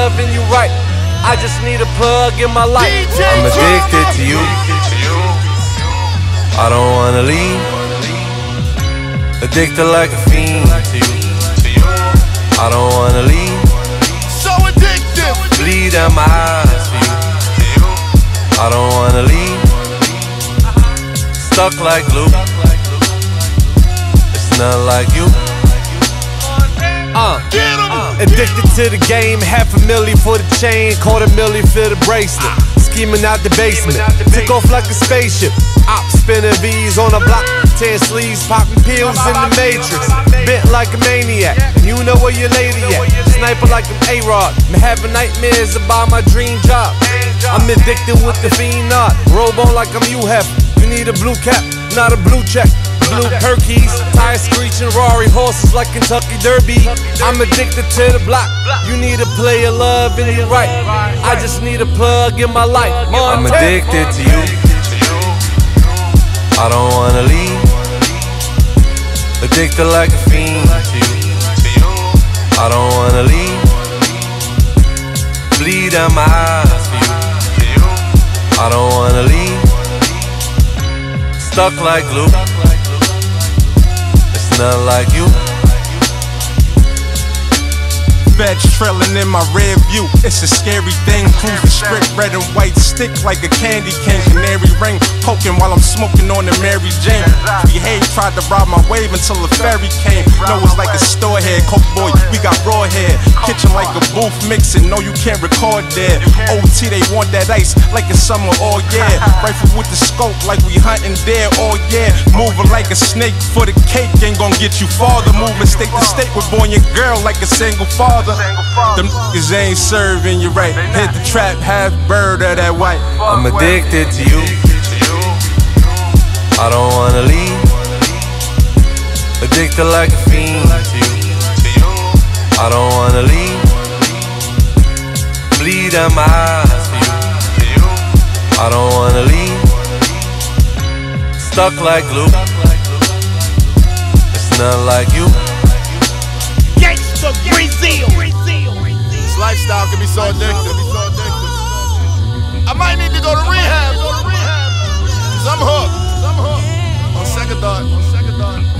loving you right. I just need a plug in my life. I'm addicted to you. I don't wanna leave. Addicted like a fiend to you. I don't wanna leave. So addictive. Bleed out my eyes for you. I don't wanna leave. Stuck like glue. It's not like you. Addicted to the game, $500,000 for the chain, $250,000 for the bracelet. Scheming out the basement, took off like a spaceship. Op spinning V's on a block, 10 sleeves, popping pills in the Matrix. Bent like a maniac, and you know where your lady at. Sniper like an A-Rod, I'm having nightmares about my dream job. I'm addicted with the fiend knot, robe on like I'm U-Hef. You need a blue cap, not a blue check. Blue Herkies, tires screeching, Rari horses like Kentucky Derby. I'm addicted to the block. You need a player love and you right. I just need a plug in my life. I'm addicted to you. I don't wanna leave. Addicted like a fiend to you. I don't wanna leave. Bleed out my eyes for you. I don't wanna leave. Stuck like glue. Not like you. Feds trailing in my rear view. It's a scary thing. Cruise the strip, red and white stick like a candy cane. Canary ring poking while I'm smoking on the Mary Jane. Behave, tried to rob my wave until the ferry came. No, it's like a store head. Coke boy, we got raw hair. Kitchen like a booth mixing. No, you can't record there. OT, they want that ice like it's summer all year. Rifle with the scope like we hunting there all year. Moving like a snake for the cake ain't gonna get you farther. Moving state to state with born your girl like a single father. Them niggas ain't serving you right. Hit the trap, half bird of that white. I'm addicted to you. I don't wanna leave. Addicted like a fiend to you. I don't wanna leave. Bleed out my eyes for you. I don't wanna leave. Stuck like glue. It's not like you. This lifestyle can be so addictive. I might need to go to rehab. Cause I'm hooked. On second thought.